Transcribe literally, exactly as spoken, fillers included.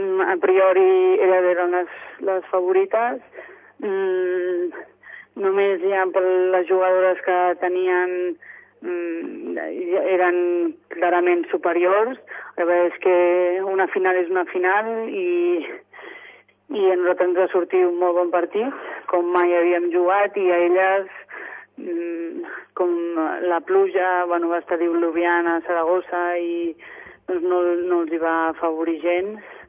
a priori eren les, les favorites. Mm, només ja per les jugadores que tenien mm, eren clarament superiors. La veritat és que una final és una final i, i a nosaltres ens ha sortit un molt bon partit, com mai havíem jugat, i a elles, mm, com la pluja, bueno, va estar diluviant a Saragossa i doncs no, no els hi va afavorir gens.